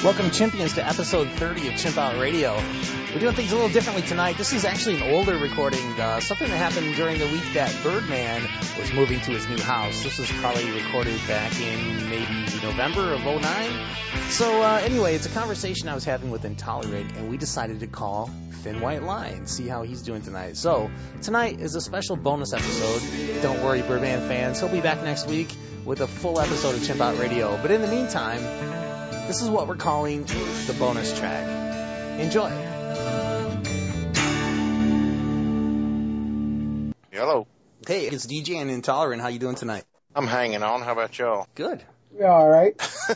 Welcome, Chimpions, to episode 30 of Chimp Out Radio. We're doing things a little differently tonight. This is actually an older recording, something that happened during the week that Birdman was moving to his new house. This was probably recorded back in maybe November of 09. So anyway, it's a conversation I was having with Intolerant, and we decided to call Thin White Line, see how he's doing tonight. So tonight is a special bonus episode. Don't worry, Birdman fans. He'll be back next week with a full episode of Chimp Out Radio. But in the meantime, this is what we're calling the bonus track. Enjoy. Hello. Hey, it's DJ and Intolerant. How you doing tonight? I'm hanging on. How about y'all? Good. Yeah, all right.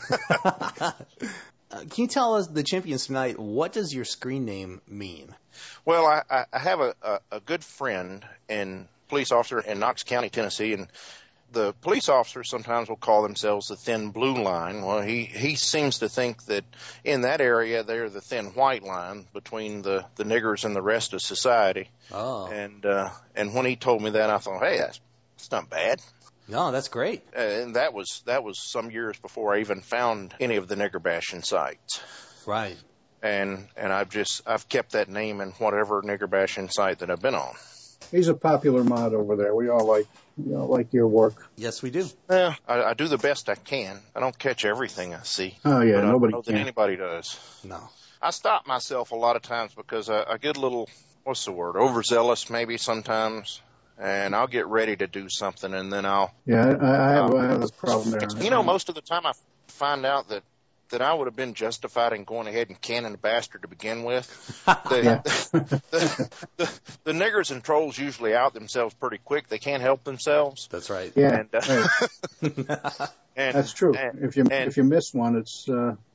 Can you tell us, the Chimpions, tonight, what does your screen name mean? Well, I have a good friend and police officer in Knox County, Tennessee, and the police officers sometimes will call themselves the Thin Blue Line. Well, he seems to think that in that area they're the Thin White Line between the niggers and the rest of society. Oh. And when he told me that, I thought, hey, that's not bad. No, that's great. And that was some years before I even found any of the nigger bashing sites. Right. And I've kept that name in whatever nigger bashing site that I've been on. He's a popular mod over there. We all like your work. Yes, we do. Yeah, I do the best I can. I don't catch everything I see. Oh yeah, but nobody I don't know can. that anybody does. No. I stop myself a lot of times because I get a little, what's the word, overzealous maybe sometimes. And I'll get ready to do something, and then I'll... Yeah, I have a problem there. Most of the time I find out that I would have been justified in going ahead and canning the bastard to begin with. The niggers and trolls usually out themselves pretty quick. They can't help themselves. That's right. Yeah, and, and that's true. If you miss one, it's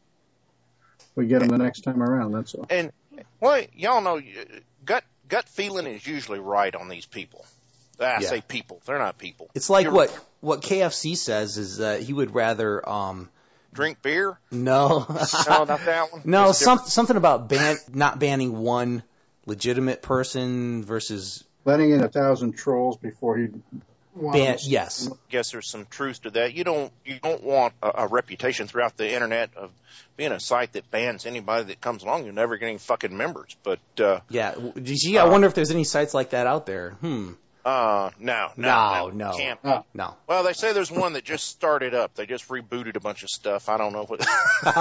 we get them the next time around. That's all. And well, y'all know, gut feeling is usually right on these people. I say people. They're not people. It's like what KFC says is that he would rather drink beer. No, no, not that one. No, something about not banning one legitimate person versus letting in 1,000 trolls before he yes. I guess there's some truth to that. You don't want a reputation throughout the internet of being a site that bans anybody that comes along. You're never getting fucking members. But yeah, I wonder if there's any sites like that out there. No. Can't. No. Well, they say there's one that just started up. They just rebooted a bunch of stuff. I don't know what.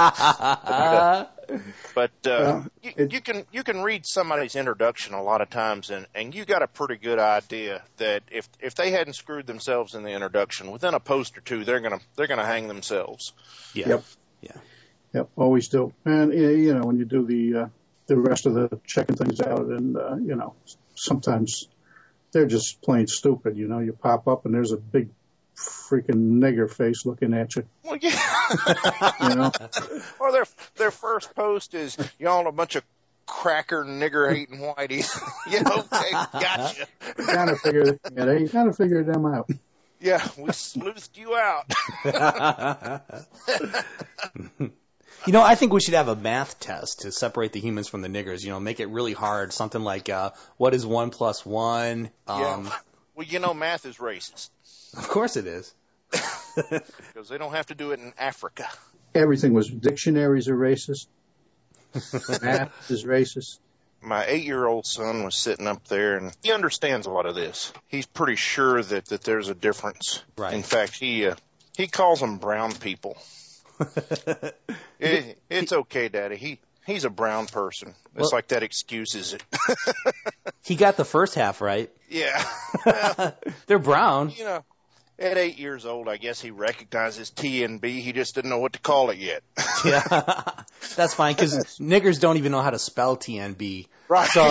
But you can read somebody's introduction a lot of times, and you got a pretty good idea that if they hadn't screwed themselves in the introduction, within a post or two, they're gonna hang themselves. Yeah. Yep. Yeah. Yep. Always do. And when you do the rest of the checking things out, and sometimes they're just plain stupid. You pop up and there's a big freaking nigger face looking at you. Well, yeah. Or their first post is, y'all a bunch of cracker nigger hating whiteys. Okay, gotcha. You kind of figure them out. Yeah, we sleuthed you out. I think we should have a math test to separate the humans from the niggers. Make it really hard. Something like, what is 1 + 1? Yeah. Well, math is racist. Of course it is. Because they don't have to do it in Africa. Everything was, dictionaries are racist. Math is racist. My 8-year-old son was sitting up there, and he understands a lot of this. He's pretty sure that there's a difference. Right. In fact, he calls them brown people. It's okay, Daddy. He's a brown person. It's like that excuses it. He got the first half right. Yeah. They're brown. At 8 years old, I guess he recognizes TNB. He just didn't know what to call it yet. Yeah. That's fine, because niggers don't even know how to spell TNB. Right. So.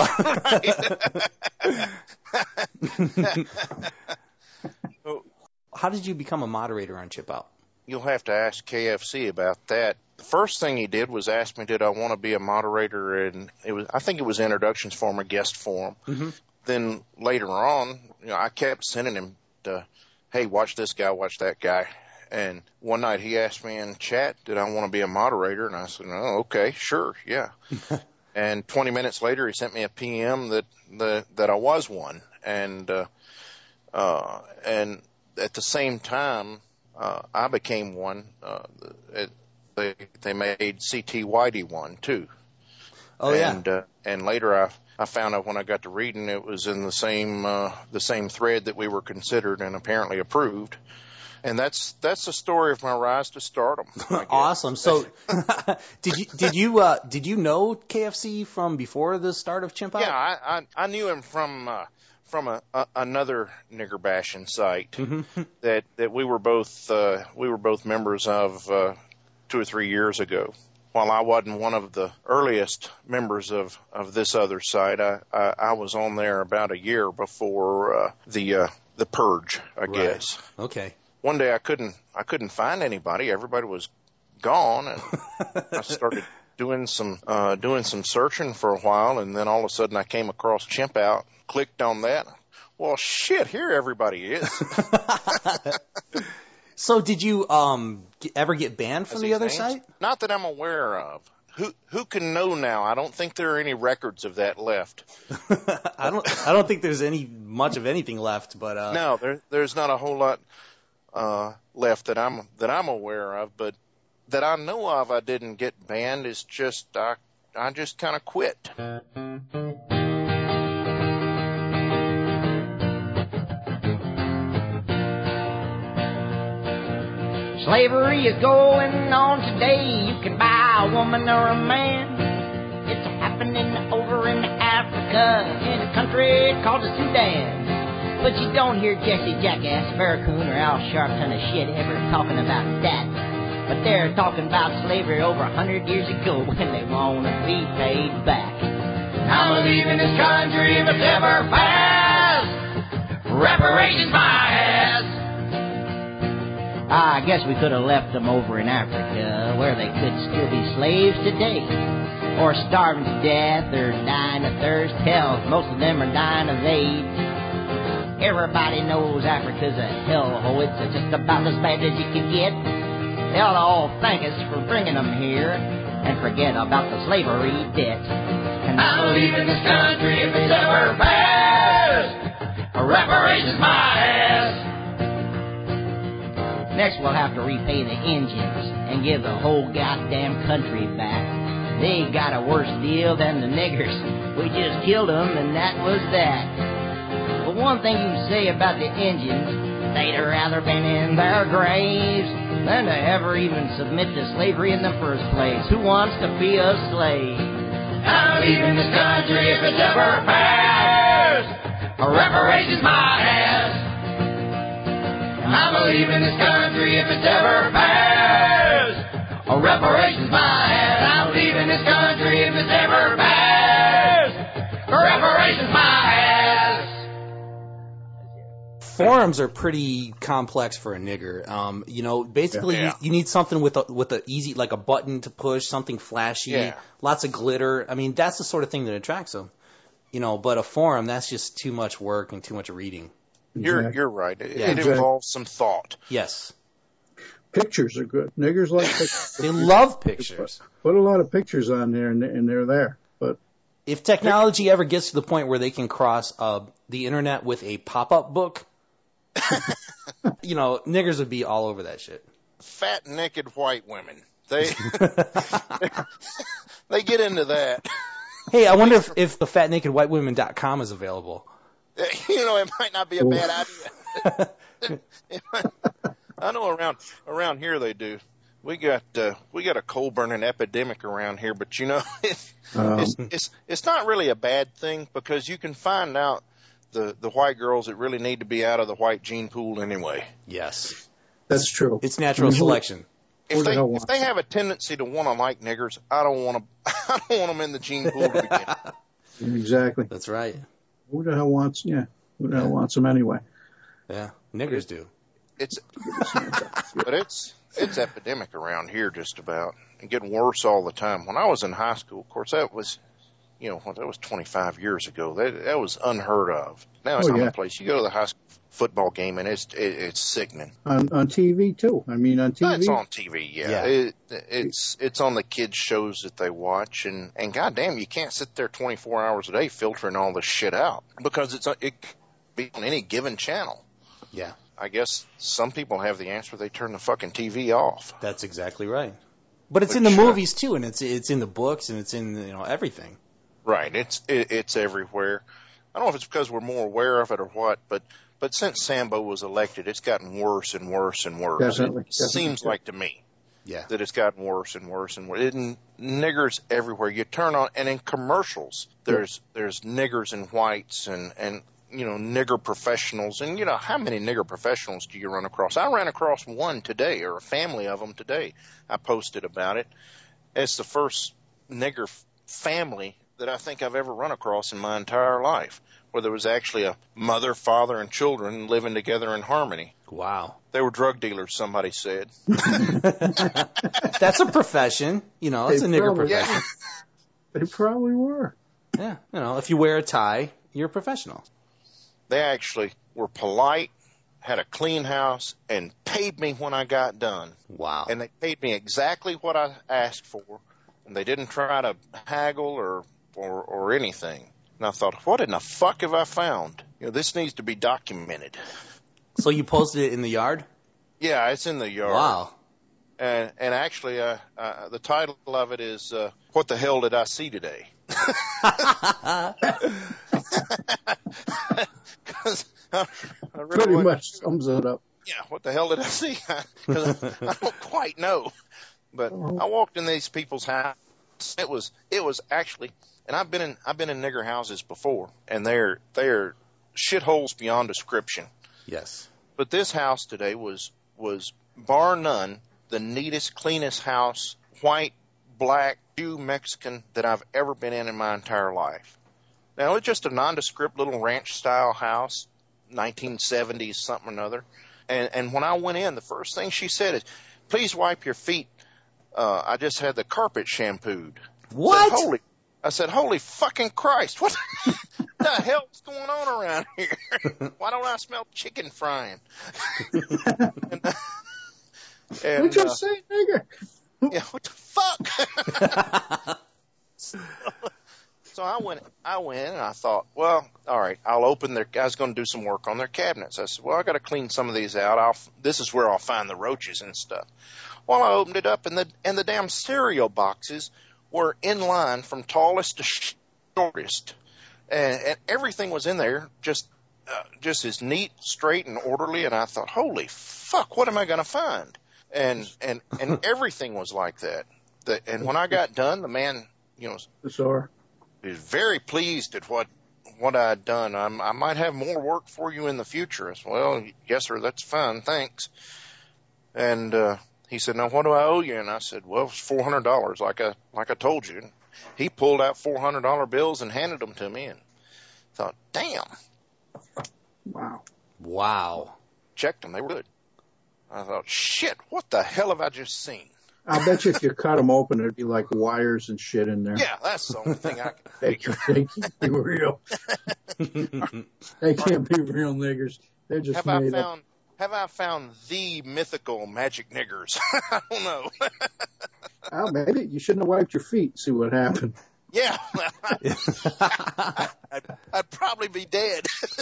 How did you become a moderator on Chip Out? You'll have to ask KFC about that. The first thing he did was ask me, did I want to be a moderator? And I think it was introductions form or guest form. Mm-hmm. Then later on, I kept sending him to, hey, watch this guy, watch that guy. And one night he asked me in chat, did I want to be a moderator? And I said, oh, okay, sure, yeah. And 20 minutes later, he sent me a PM that I was one. And at the same time, I became one. they made C.T. Whitey one too. Oh, yeah. And later I found out when I got to reading it was in the same thread that we were considered and apparently approved. And that's the story of my rise to stardom. Awesome. So, did you know KFC from before the start of Chimp Out? Yeah, I knew him from another nigger bashing site that we were both members of 2 or 3 years ago. While I wasn't one of the earliest members of this other site, I was on there about a year before the purge, I guess. Okay. One day I couldn't find anybody. Everybody was gone, and I started doing some searching for a while, and then all of a sudden I came across Chimp Out, clicked on that. Well, shit, here everybody is. So did you ever get banned from the other site? Not that I'm aware of. Who can know now? I don't think there are any records of that left. I don't think there's much of anything left, but no, there's not a whole lot left that I'm aware of, but that I know of. I didn't get banned. It's just I just kind of quit. Slavery is going on today. You can buy a woman or a man. It's happening over in Africa, in a country called the Sudan. But you don't hear Jesse Jackass, Farrakhan, or Al Sharpton of shit ever talking about that. But they're talking about slavery over 100 years ago when they want to be paid back. I'm leaving this country if it's ever passed. Reparations my ass. I guess we could have left them over in Africa, where they could still be slaves today, or starving to death, or dying of thirst. Hell, most of them are dying of AIDS. Everybody knows Africa's a hellhole. It's just about as bad as you can get. They ought to all thank us for bringing them here, and forget about the slavery debt. And I'm leaving this country if it's ever passed. Reparations my ass. Next, we'll have to repay the Indians and give the whole goddamn country back. They got a worse deal than the niggers. We just killed them, and that was that. But one thing you can say about the Indians, they'd rather been in their graves than to ever even submit to slavery in the first place. Who wants to be a slave? I'm leaving this country if it's ever passed. Reparations my ass. I'm leaving this country if it's ever passed. Reparations my ass. I'm leaving this country if it's ever passed. Reparations my ass. Forums are pretty complex for a nigger. Basically you need something with a easy, like a button to push, something flashy, lots of glitter. I mean, that's the sort of thing that attracts them. But a forum, that's just too much work and too much reading. You're right. It involves some thought. Yes. Pictures are good. Niggers like pictures. They love pictures. Put a lot of pictures on there, and they're there. But if technology ever gets to the point where they can cross the internet with a pop-up book, niggers would be all over that shit. Fat, naked white women. They they get into that. Hey, I wonder if the fatnakedwhitewomen.com is available. It might not be a bad idea. I know around here they do. We got a coal burning epidemic around here, but it's not really a bad thing because you can find out the white girls that really need to be out of the white gene pool anyway. Yes, that's true. It's natural selection. If they have a tendency to want to like niggers, I don't want them in the gene pool to begin with. Exactly. That's right. Who the hell wants them anyway? Yeah, niggers do. But it's epidemic around here just about, and getting worse all the time. When I was in high school, of course, that was 25 years ago. That was unheard of. Now it's commonplace. You go to the high school football game and it's sickening. On TV too. I mean, on TV. It's on TV. Yeah. It's on the kids shows that they watch, and goddamn, you can't sit there 24 hours a day filtering all this shit out because it can be on any given channel. Yeah. I guess some people have the answer. They turn the fucking TV off. That's exactly right. But it's in the movies too, and it's in the books, and it's in everything. Right. It's everywhere. I don't know if it's because we're more aware of it or what, but since Sambo was elected, it's gotten worse and worse and worse. Definitely. It seems like to me. Yeah. That it's gotten worse and worse and worse. Niggers everywhere. You turn on, and in commercials, there's niggers and whites and nigger professionals. And how many nigger professionals do you run across? I ran across one today, or a family of them today. I posted about it. It's the first nigger family that I think I've ever run across in my entire life, where there was actually a mother, father, and children living together in harmony. Wow. They were drug dealers, somebody said. That's a profession. It's a nigger profession. Yeah. They probably were. Yeah. If you wear a tie, you're a professional. They actually were polite, had a clean house, and paid me when I got done. Wow. And they paid me exactly what I asked for, and they didn't try to haggle or anything. And I thought, what in the fuck have I found? This needs to be documented. So you posted it in the yard? Yeah, it's in the yard. Wow. And actually, the title of it is, What the Hell Did I See Today? Pretty much sums it up. Yeah, what the hell did I see? Because I don't quite know. But I walked in these people's house. It was actually, and I've been in nigger houses before, and they're shitholes beyond description. Yes. But this house today was bar none the neatest, cleanest house, white, black, Jew, Mexican, that I've ever been in my entire life. Now, it's just a nondescript little ranch-style house, 1970s something or another. And when I went in, the first thing she said is, please wipe your feet. I just had the carpet shampooed. What? I said, holy fucking Christ, what the hell's going on around here? Why don't I smell chicken frying? and What'd you say, nigger? Yeah, what the fuck? So I went and I thought, well, all right, I'll open I was going to do some work on their cabinets. I said, well, I got to clean some of these out. This is where I'll find the roaches and stuff. Well, I opened it up, and the damn cereal boxes were in line from tallest to shortest, and everything was in there just as neat, straight, and orderly. And I thought, holy fuck, what am I going to find? And everything was like that. And when I got done, the man, Sure. he was very pleased at what I had done. I might have more work for you in the future. I said, well, yes, sir, that's fine, thanks. And he said, now what do I owe you? And I said, well, it's $400, like I told you. And he pulled out $400 bills and handed them to me, and thought, damn. Wow. Checked them, they were good. I thought, shit, what the hell have I just seen? I bet you if you cut them open, there'd be like wires and shit in there. Yeah, that's the only thing I can They can't be real. They can't be real niggers. They're just made up. Have I found the mythical magic niggers? I don't know. Well, maybe you shouldn't have wiped your feet and see what happened. Yeah. I'd probably be dead.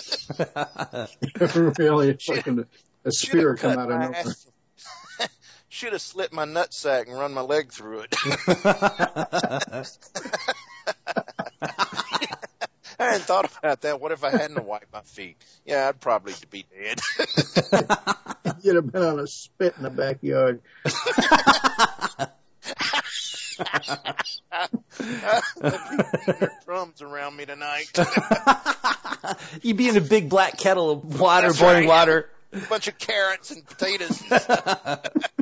Really, it's like a spear come out of nowhere. Should have slit my nutsack and run my leg through it. I hadn't thought about that. What if I hadn't wiped my feet? Yeah, I'd probably be dead. You'd have been on a spit in the backyard. There's drums around me tonight. You'd be in a big black kettle of water, That's boiling right. water. A bunch of carrots and potatoes and stuff.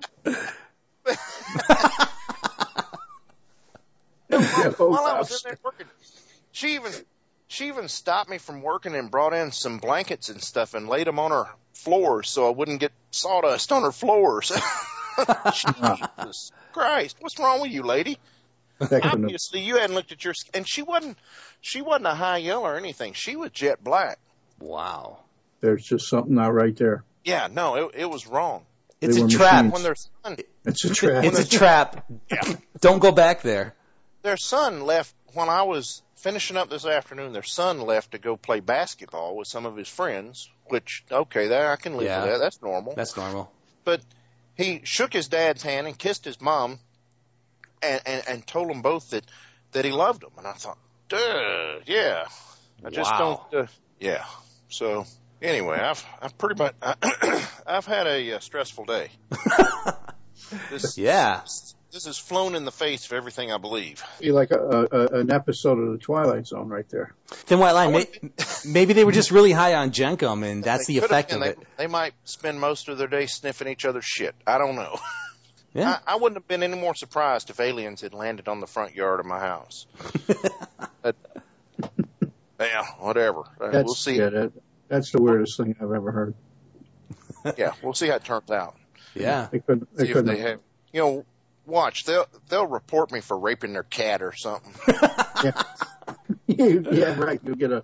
While I was in there working, she even stopped me from working and brought in some blankets and stuff and laid them on her floors so I wouldn't get sawdust on her floors. Jesus Christ, what's wrong with you, lady? Obviously, you hadn't looked at your skin. And she wasn't a high yellow or anything. She was jet black. Wow. There's just something not right there. Yeah, no, it was wrong. It's a trap. When their son, It's a trap. It's a trap. Yeah. Don't go back there. Their son left when I was finishing up this afternoon. Their son left to go play basketball with some of his friends, which, okay, there I can live with that. That's normal. That's normal. But he shook his dad's hand and kissed his mom and told them both that he loved them. And I thought, duh, yeah. I just don't, yeah. So anyway, I've pretty much, I've had a stressful day. This has flown in the face of everything I believe. Be like an episode of the Twilight Zone right there. Then White Line, maybe they were just really high on Jenkum, and that's the effect of it. They might spend most of their day sniffing each other's shit. I don't know. Yeah. I wouldn't have been any more surprised if aliens had landed on the front yard of my house. Yeah, whatever. We'll see. Yeah, that's the weirdest thing I've ever heard. Yeah, we'll see how it turns out. Yeah. They couldn't have, watch, they'll report me for raping their cat or something. Yeah, right. You'll get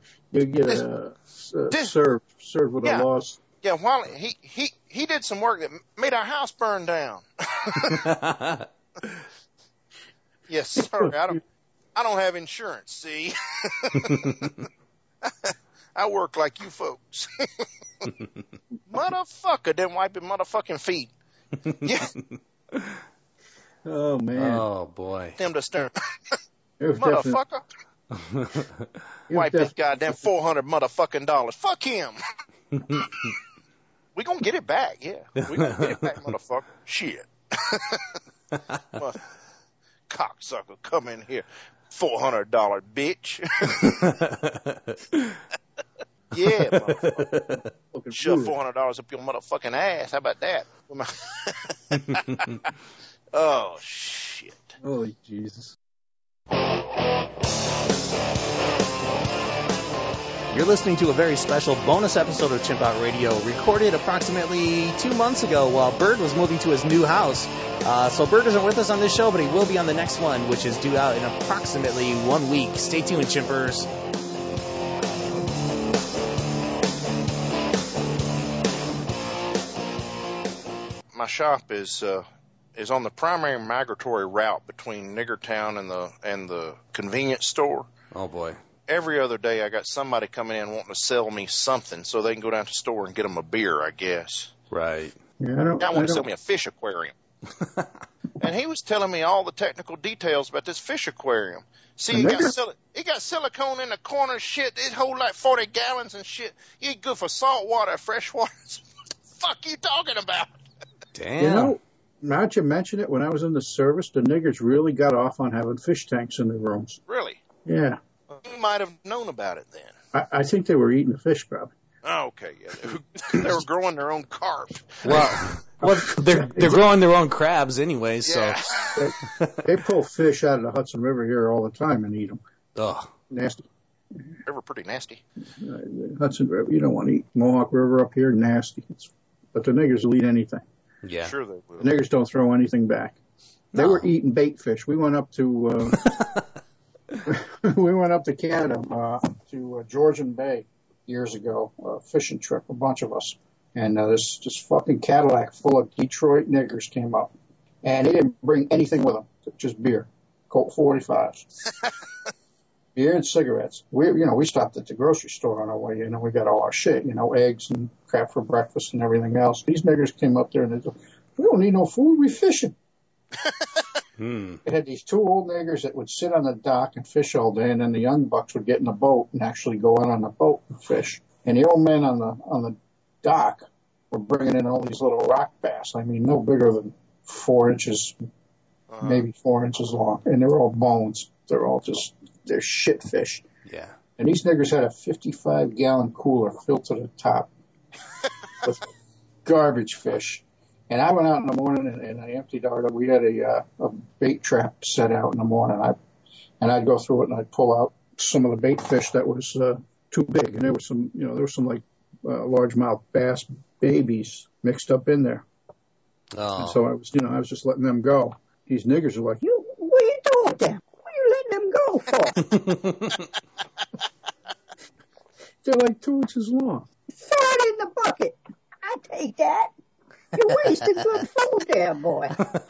served with a loss. Yeah, while he did some work that made our house burn down. Yes, sorry, I don't have insurance. See, I work like you folks. Motherfucker didn't wipe his motherfucking feet. Yeah. Oh man. Oh boy. Him to stern. Motherfucker. Wipe his goddamn $400 motherfucking dollars. Fuck him. We gonna get it back, yeah. We gonna get it back, motherfucker. Shit. Cocksucker, come in here. $400 bitch. Yeah, motherfucker. Shove $400 up your motherfucking ass. How about that? Oh, shit. Holy Jesus. You're listening to a very special bonus episode of Chimp Out Radio, recorded approximately 2 months ago while Bird was moving to his new house. So Bird isn't with us on this show, but he will be on the next one, which is due out in approximately 1 week. Stay tuned, Chimpers. My shop is on the primary migratory route between Niggertown and the convenience store. Oh boy. Every other day I got somebody coming in wanting to sell me something so they can go down to the store and get them a beer, I guess. Right. Yeah, I want to sell me a fish aquarium. And he was telling me all the technical details about this fish aquarium. See, he got silicone in the corner, shit. It hold like 40 gallons and shit. You good for salt water, fresh water. What the fuck you talking about? Damn. Now that you mention it, when I was in the service, the niggers really got off on having fish tanks in their rooms. Really? Yeah. You might have known about it then. I think they were eating the fish, probably. Oh, okay, yeah. They were growing their own carp. Well, they're growing their own crabs anyway, so. Yeah. They pull fish out of the Hudson River here all the time and eat them. Ugh. Nasty. River pretty nasty. Hudson River, you don't want to eat. Mohawk River up here, nasty. But the niggers will eat anything. Yeah. Sure they will. The niggers don't throw anything back. They were eating bait fish. We went up to Canada, to Georgian Bay years ago, a fishing trip, a bunch of us. And this fucking Cadillac full of Detroit niggers came up. And he didn't bring anything with him, just beer, Colt 45s. Beer and cigarettes. We stopped at the grocery store on our way. We got all our shit, eggs and crap for breakfast and everything else. These niggers came up there and they said, "We don't need no food. We fishing." They had these two old niggers that would sit on the dock and fish all day, and then the young bucks would get in the boat and actually go out on the boat and fish. And the old men on the dock were bringing in all these little rock bass. I mean, no bigger than 4 inches, maybe 4 inches long, and they're all bones. They're shit fish. Yeah. And these niggers had a 55-gallon cooler filled to the top with garbage fish. And I went out in the morning and I emptied out. We had a bait trap set out in the morning. I'd go through it and I'd pull out some of the bait fish that was too big. And there was some like largemouth bass babies mixed up in there. Oh. And so I was just letting them go. These niggers are like, what are you doing with them? What are you letting them go for? They're like 2 inches long. Throw it in the bucket. I take that. You're wasting good food there, boy.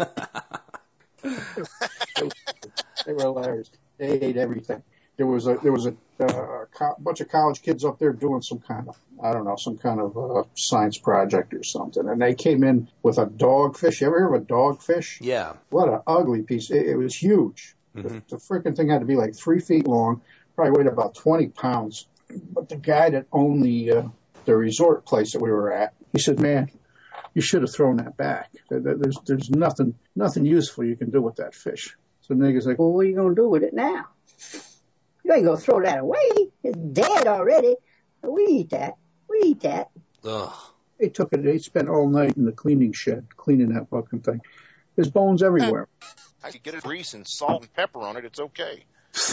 They were hilarious. They ate everything. There was a bunch of college kids up there doing some kind of I don't know, some kind of science project or something. And they came in with a dogfish. You ever hear of a dogfish? Yeah. What an ugly piece. It was huge. Mm-hmm. The freaking thing had to be like 3 feet long, probably weighed about 20 pounds. But the guy that owned the resort place that we were at, he said, man, you should have thrown that back. There's nothing useful you can do with that fish. So the nigga's like, well, what are you going to do with it now? You ain't going to throw that away. It's dead already. We eat that. Ugh. They spent all night in the cleaning shed, cleaning that fucking thing. There's bones everywhere. I could get a grease and salt and pepper on it. It's okay.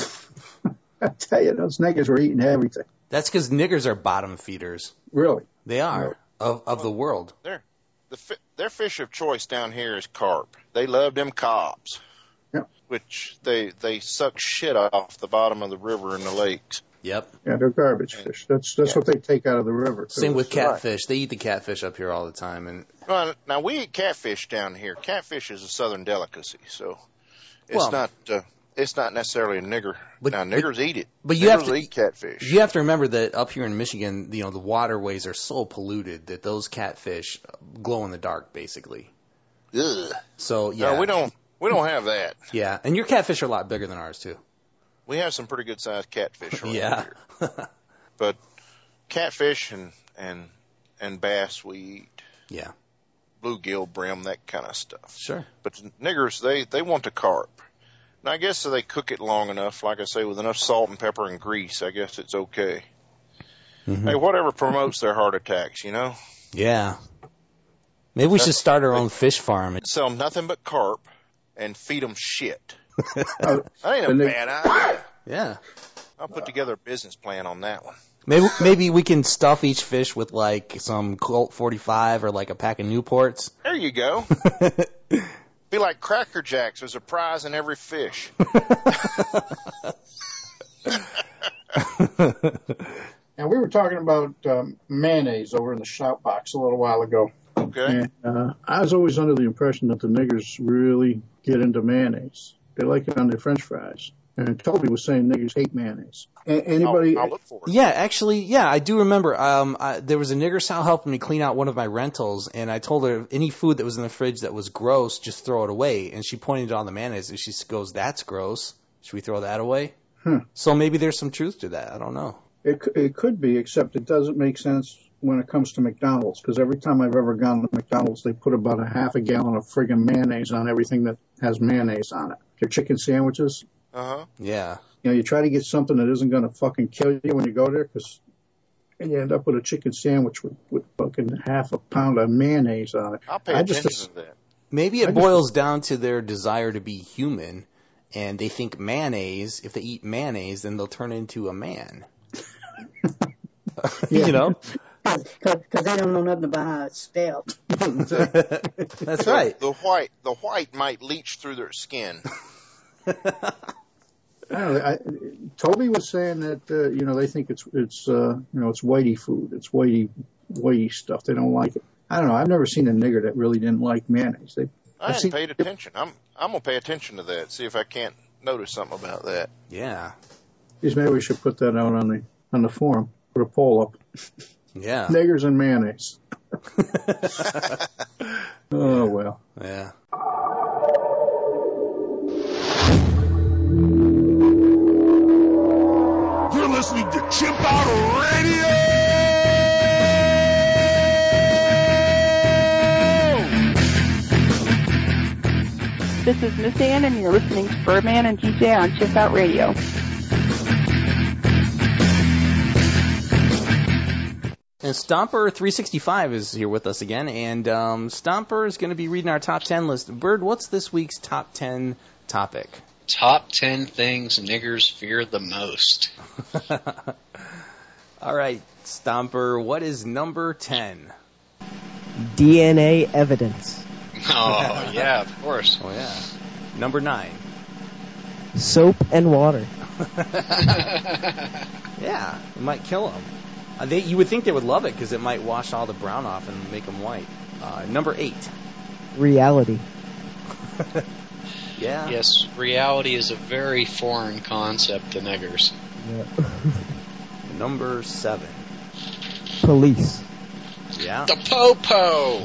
I tell you, those niggers were eating everything. That's because niggers are bottom feeders. Really? They are. Of the world. Their fish of choice down here is carp. They love them cobs. Yeah. Which they suck shit off the bottom of the river and the lakes. Yep. Yeah, they're garbage fish. That's what they take out of the river. Same with catfish. They eat the catfish up here all the time. And well, now we eat catfish down here. Catfish is a southern delicacy, so it's not necessarily a nigger. But, now niggers eat it. But you have to eat catfish. You have to remember that up here in Michigan, the waterways are so polluted that those catfish glow in the dark, basically. Ugh. So yeah, no, we don't have that. Yeah, and your catfish are a lot bigger than ours too. We have some pretty good sized catfish around here. But catfish and bass we eat. Yeah. Bluegill, brim, that kind of stuff. Sure. But the niggers, they want the carp. And I guess if they cook it long enough, like I say, with enough salt and pepper and grease, I guess it's okay. Mm-hmm. Hey, whatever promotes their heart attacks, Yeah. Maybe we should start our own fish farm. Sell nothing but carp and feed them shit. That ain't a bad idea. Yeah. I'll put together a business plan on that one. Maybe we can stuff each fish with like some Colt 45 or like a pack of Newports. There you go. Be like Cracker Jacks. There's a prize in every fish. Now, we were talking about mayonnaise over in the shout box a little while ago. Okay. And I was always under the impression that the niggers really get into mayonnaise. They like it on their French fries. And Toby was saying niggers hate mayonnaise. Anybody? I'll look for it. Yeah, actually, I do remember. There was a nigger sow helping me clean out one of my rentals, and I told her any food that was in the fridge that was gross, just throw it away. And she pointed on the mayonnaise, and she goes, "That's gross. Should we throw that away?" So maybe there's some truth to that. I don't know. It could be, except it doesn't make sense when it comes to McDonald's, because every time I've ever gone to McDonald's, they put about a half a gallon of friggin' mayonnaise on everything that has mayonnaise on it. Their chicken sandwiches. Uh-huh. Yeah. You try to get something that isn't going to fucking kill you when you go there, and you end up with a chicken sandwich with fucking half a pound of mayonnaise on it. I'll pay attention to that. Maybe it boils down to their desire to be human, and they think mayonnaise, if they eat mayonnaise, then they'll turn into a man. Because they don't know nothing about how it's spelled. That's right. The white might leach through their skin. Toby was saying that they think it's whitey food. It's whitey stuff. They don't like it. I don't know. I've never seen a nigger that really didn't like mayonnaise. I hadn't paid attention. I'm gonna pay attention to that. See if I can't notice something about that. Yeah. Maybe we should put that out on the forum. Put a poll up. Yeah. Niggers and mayonnaise. Oh well. Yeah. You're listening to Chimp Out Radio! This is Miss Ann, and you're listening to Birdman and DJ on Chimp Out Radio. And Stomper365 is here with us again, and Stomper is going to be reading our top 10 list. Bird, what's this week's top 10 topic? Top 10 things niggers fear the most. All right, Stomper, what is number 10? DNA evidence. Oh, yeah, of course. Oh, yeah. Number 9. Soap and water. Yeah, it might kill them. You would think they would love it because it might wash all the brown off and make them white. Number 8. Reality. Yeah. Yes, reality is a very foreign concept to niggers. Yeah. Number 7. Police. Yeah. The po-po.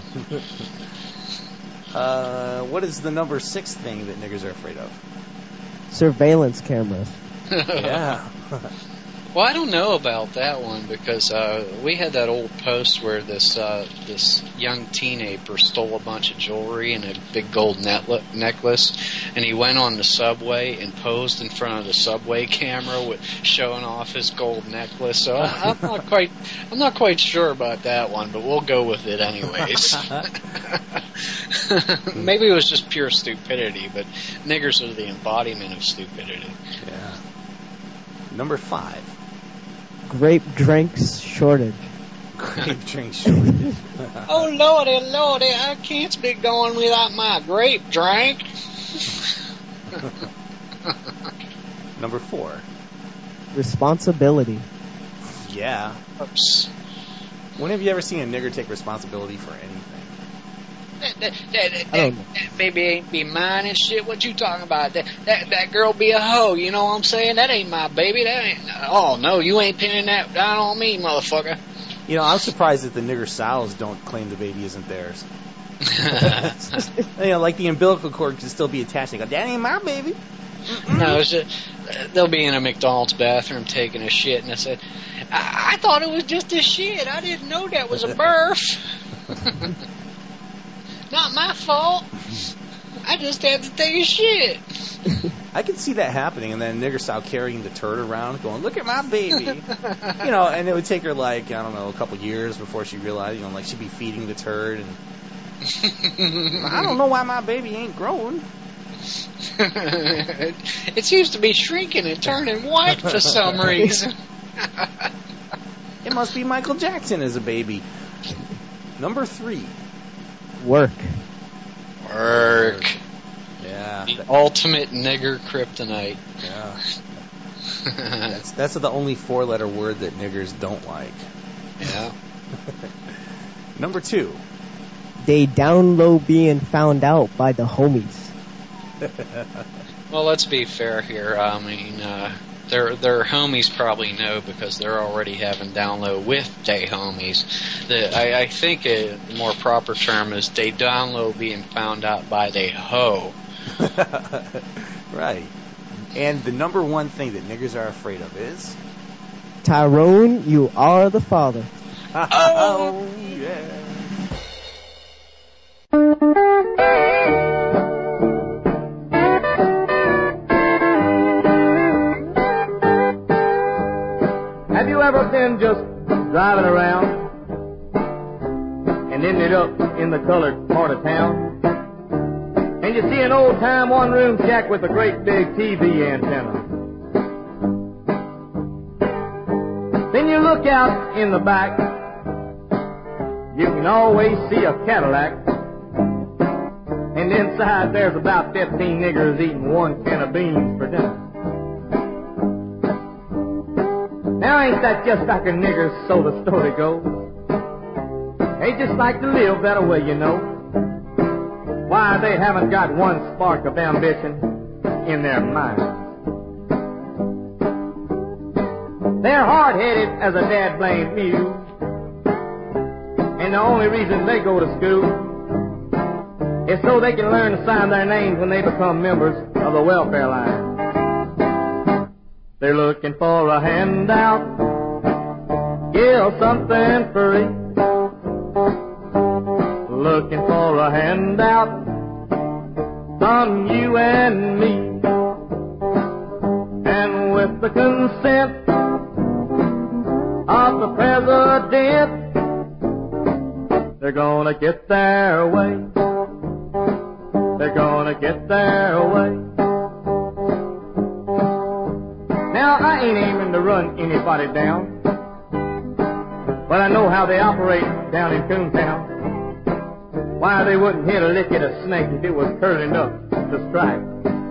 What is the number 6 thing that niggers are afraid of? Surveillance cameras. Yeah. Well, I don't know about that one because we had that old post where this young teenager stole a bunch of jewelry and a big gold necklace, and he went on the subway and posed in front of the subway camera with showing off his gold necklace. So I'm not quite sure about that one, but we'll go with it anyways. Maybe it was just pure stupidity, but niggers are the embodiment of stupidity. Yeah. Number 5. Grape drinks shortage. Grape drink shortage. Oh, lordy, I can't be going without my grape drink. Number 4. Responsibility. Yeah. Oops. When have you ever seen a nigger take responsibility for anything? That baby ain't be mine and shit. What you talking about? That girl be a hoe. You know what I'm saying? That ain't my baby. That ain't. Oh no, you ain't pinning that down on me, motherfucker. You know, I'm surprised that the nigger sows don't claim the baby isn't theirs. You know, like the umbilical cord can still be attached. They go, that ain't my baby. No, it's just, they'll be in a McDonald's bathroom taking a shit, and I said, I thought it was just a shit. I didn't know that was a birth. Not my fault. I just had to take a shit. I can see that happening, and then a nigger sow carrying the turd around, going, look at my baby. You know, and it would take her, like, I don't know, a couple years before she realized, you know, like, she'd be feeding the turd, and I don't know why my baby ain't growing. It seems to be shrinking and turning white for some reason. It must be Michael Jackson as a baby. Number 3. Work. Yeah. The ultimate nigger kryptonite. Yeah. That's the only 4-letter word that niggers don't like. Yeah. Number 2. They down low being found out by the homies. Well, let's be fair here. I mean, their homies probably know because they're already having down low with they homies. I think a more proper term is they down low being found out by they hoe. Right. And the number 1 thing that niggers are afraid of is? Tyrone, you are the father. Oh, yeah. Have you ever been just driving around and ended up in the colored part of town? And you see an old-time one-room shack with a great big TV antenna. Then you look out in the back, you can always see a Cadillac. And inside there's about 15 niggers eating 1 can of beans for dinner. Now ain't that just like a nigger, so the story goes? They just like to live that way, you know. Why, they haven't got 1 spark of ambition in their minds. They're hard-headed as a dad-blamed mule. And the only reason they go to school is so they can learn to sign their names when they become members of the welfare line. They're looking for a handout, give something free. Looking for a handout from you and me. And with the consent of the president, they're gonna get their way. They're gonna get their way. Now, I ain't aiming to run anybody down, but I know how they operate down in Coontown. Why, they wouldn't hit a lick at a snake if it was curling up to strike.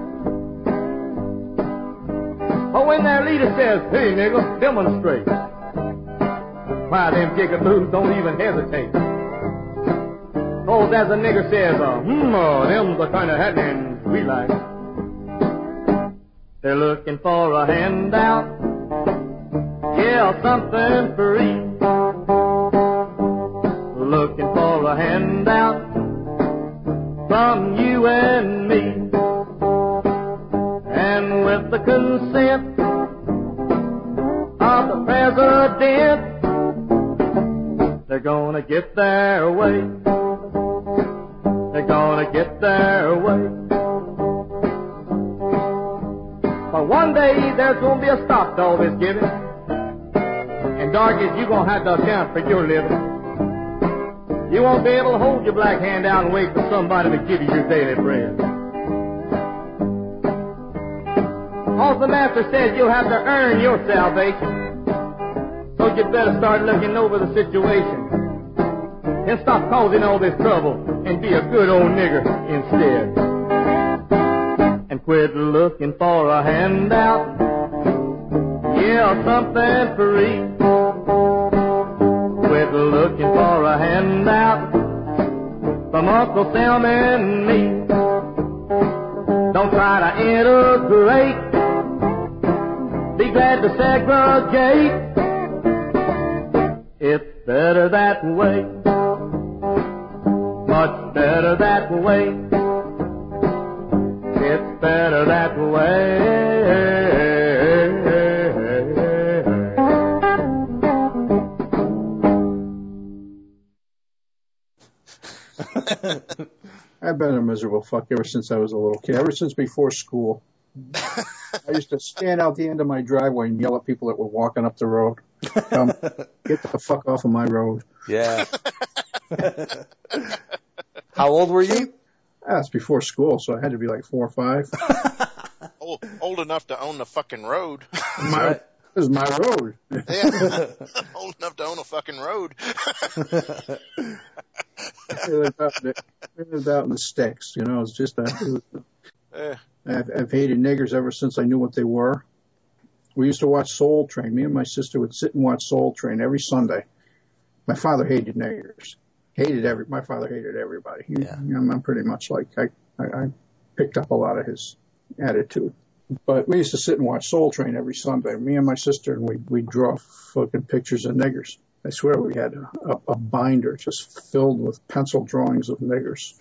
But when their leader says, hey, nigga, demonstrate, why, them jigaboos don't even hesitate. Cause as a nigger says, them's the kind of happenings we like. They're looking for a handout, yeah, something free. looking for a handout from you and me. And with the consent of the president, they're gonna get their way. They're gonna get their way. But one day there's gonna be a stop to all this giving. And Darkies, you're gonna have to account for your living. You won't be able to hold your black hand out and wait for somebody to give you your daily bread. All the master says you'll have to earn your salvation. So you better start looking over the situation and stop causing all this trouble and be a good old nigger instead. And quit looking for a handout, yeah, something free. Quit looking for a handout from Uncle Sam and me. Don't try to integrate, be glad to segregate. It's better that way, much better that way. It's better that way. I've been a miserable fuck ever since I was a little kid, ever since before school. I used to stand out the end of my driveway and yell at people that were walking up the road. Get the fuck off of my road. Yeah. How old were you? That's before school, so I had to be like 4 or 5. Old enough to own the fucking road. It was my road. Yeah. Old enough to own a fucking road. We lived out in the sticks, you know. It's just I've hated niggers ever since I knew what they were. We used to watch Soul Train. Me and my sister would sit and watch Soul Train every Sunday. My father hated niggers. My father hated everybody. Yeah. I'm pretty much like, I picked up a lot of his attitude. But we used to sit and watch Soul Train every Sunday. Me and my sister, and we'd draw fucking pictures of niggers. I swear we had a binder just filled with pencil drawings of niggers.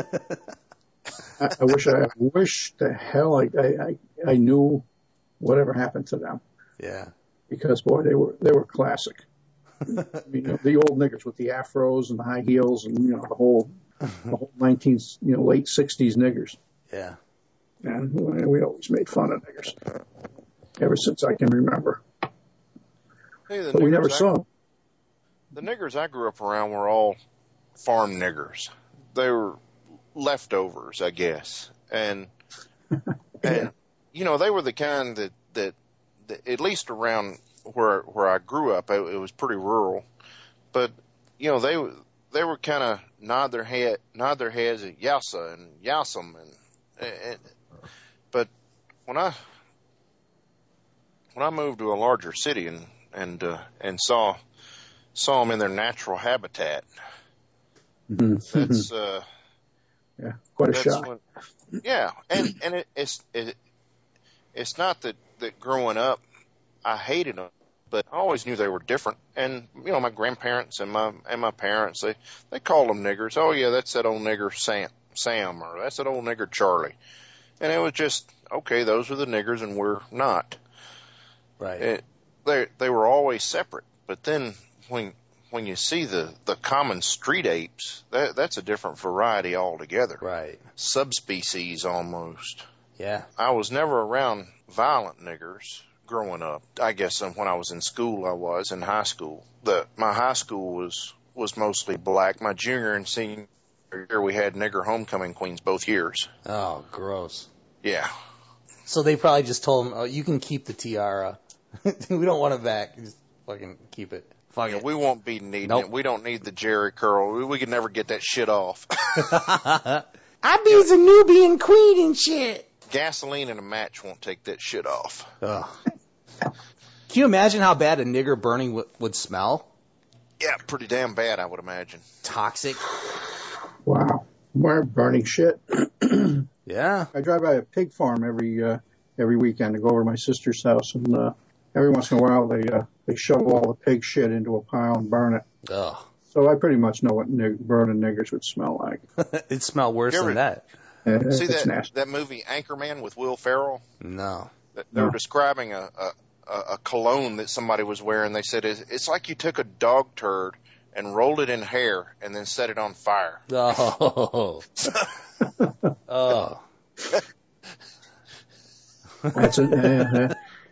I wish the hell I knew whatever happened to them. Yeah. Because boy, they were classic. The old niggers with the afros and the high heels and the whole late 60s niggers. Yeah. And we always made fun of niggers ever since I can remember. Hey, but we never saw them. The niggers I grew up around were all farm niggers. They were leftovers, I guess. And they were the kind that at least around where I grew up, it was pretty rural. But, they were kind of nod their heads at yassa and yassam but when I moved to a larger city and saw them in their natural habitat, that's quite a shock. And it's not that growing up I hated them, but I always knew they were different. And my grandparents and my parents, they called them niggers. Oh yeah, that's that old nigger Sam, or that's that old nigger Charlie. And it was just, okay, those are the niggers and we're not. Right. They were always separate. But then when you see the common street apes, that's a different variety altogether. Right. Subspecies almost. Yeah. I was never around violent niggers growing up. I guess when I was in school, I was in high school. My high school was mostly black. My junior and senior year, we had nigger homecoming queens both years. Oh, gross. Yeah. So they probably just told him, "Oh, you can keep the tiara. We don't want it back. Just fucking keep it." Yeah, we won't be needing it. We don't need the Jerry curl. We could never get that shit off. I be's a Nubian queen and shit. Gasoline and a match won't take that shit off. Ugh. Can you imagine how bad a nigger burning would smell? Yeah, pretty damn bad, I would imagine. Toxic. Wow. We're burning shit. Yeah. I drive by a pig farm every weekend to go over to my sister's house, and every once in a while they shovel all the pig shit into a pile and burn it. Ugh. So I pretty much know what burning niggers would smell like. It'd smell worse than that. See that movie Anchorman with Will Ferrell? No. They were describing a cologne that somebody was wearing. They said it's like you took a dog turd and rolled it in hair and then set it on fire. Oh. Oh. That's it.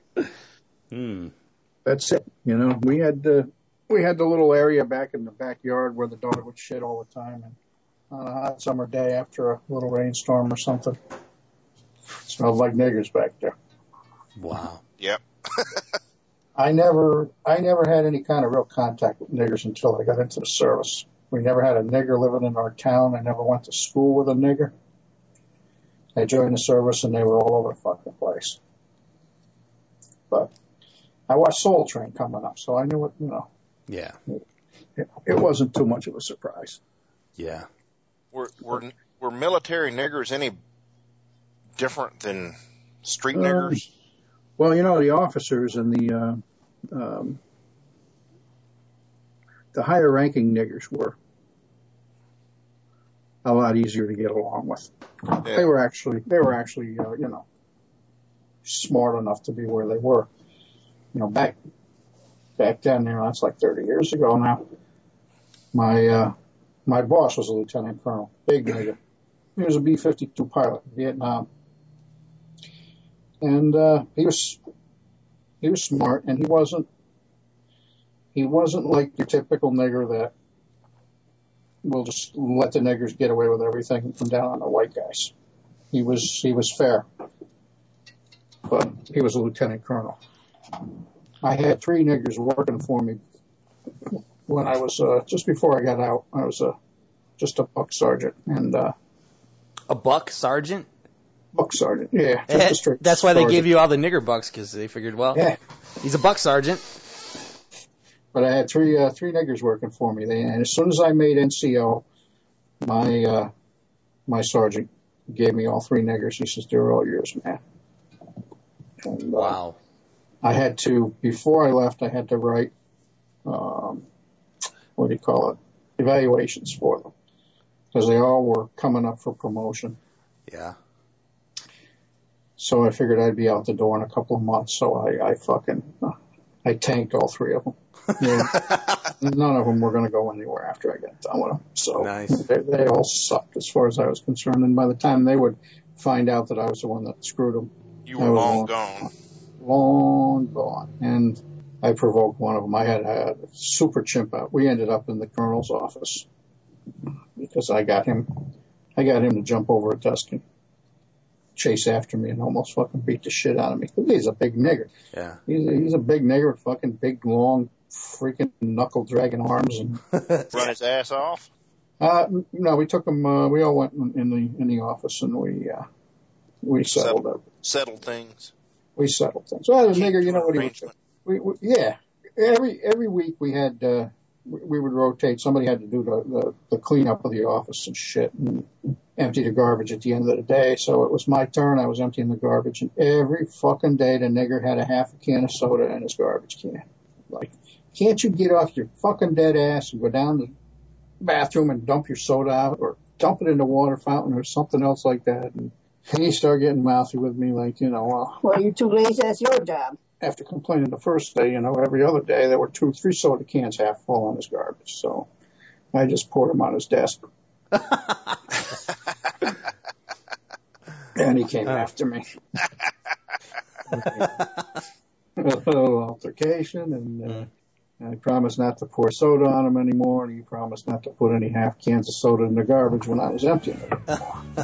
That's it. You know, we had the little area back in the backyard where the dog would shit all the time, and on a hot summer day after a little rainstorm or something, it smelled like niggers back there. Wow. Yep. I never had any kind of real contact with niggers until I got into the service. We never had a nigger living in our town. I never went to school with a nigger. I joined the service and they were all over the fucking place. But I watched Soul Train coming up, so I knew it, you know. Yeah. It wasn't too much of a surprise. Yeah. Were military niggers any different than street niggers? Well, you know, the officers and the higher ranking niggers were a lot easier to get along with. Yeah. They were actually, you know, smart enough to be where they were. You know, back then, you know, that's like 30 years ago now. My boss was a lieutenant colonel, big nigger. He was a B-52 pilot in Vietnam. And he was smart, and he wasn't like your typical nigger that will just let the niggers get away with everything and come down on the white guys. He was fair, but he was a lieutenant colonel. I had 3 niggers working for me when I was just before I got out. I was just a buck sergeant, and a buck sergeant. Buck sergeant, yeah. Just a straight That's why sergeant. they gave you all the nigger bucks, because they figured, well, yeah, he's a buck sergeant. But I had 3 niggers working for me. And as soon as I made NCO, my sergeant gave me all 3 niggers. He says, "They're all yours, man." And, wow. I had to, before I left, I had to write, evaluations for them. Because they all were coming up for promotion. Yeah. So I figured I'd be out the door in a couple of months. So I tanked all 3 of them. None of them were going to go anywhere after I got done with them. So nice. They all sucked as far as I was concerned. And by the time they would find out that I was the one that screwed them, you were long gone. Long gone. And I provoked one of them. I had a super chimp out. We ended up in the colonel's office because I got him to jump over a desk and chase after me and almost fucking beat the shit out of me. He's a big nigger. Yeah. He's a big nigger with fucking big, long, freaking knuckle dragging arms and run his ass off. No, we took him. We all went in the office and we settled it. Settled things. We settled things. Well, the nigger, you know what he would do? Yeah. Every week we had we would rotate. Somebody had to do the cleanup of the office and shit and empty the garbage at the end of the day. So it was my turn. I was emptying the garbage, and every fucking day the nigger had a half a can of soda in his garbage can. Like, can't you get off your fucking dead ass and go down to the bathroom and dump your soda out or dump it in the water fountain or something else like that? And he started getting mouthy with me, like, you know, well, you're too lazy. That's your job. After complaining the first day, you know, every other day there were 2 or 3 soda cans half full on his garbage. So I just poured them on his desk. And he came after me. A little altercation, and I promised not to pour soda on him anymore, and he promised not to put any half cans of soda in the garbage when I was emptying it.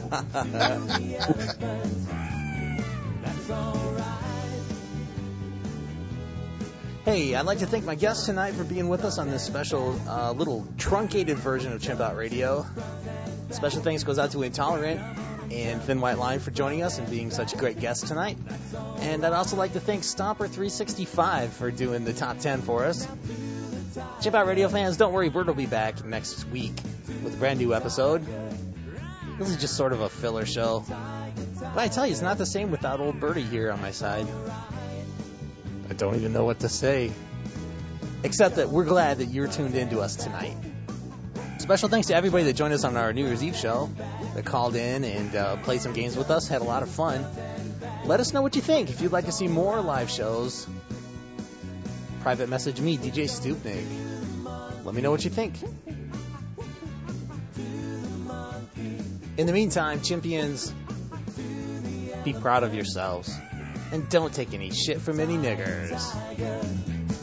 Hey, I'd like to thank my guests tonight for being with us on this special little truncated version of Chimp Out Radio. Special thanks goes out to Intolerant and Thin White Line for joining us and being such great guests tonight. And I'd also like to thank Stomper365 for doing the top 10 for us. Chimp Out Radio fans, don't worry, Bert will be back next week with a brand new episode. This is just sort of a filler show. But I tell you, it's not the same without old Bertie here on my side. I don't even know what to say. Except that we're glad that you're tuned in to us tonight. Special thanks to everybody that joined us on our New Year's Eve show, that called in and played some games with us, had a lot of fun. Let us know what you think. If you'd like to see more live shows, private message me, DJ Stupnik. Let me know what you think. In the meantime, Chimpions, be proud of yourselves. And don't take any shit from any niggers.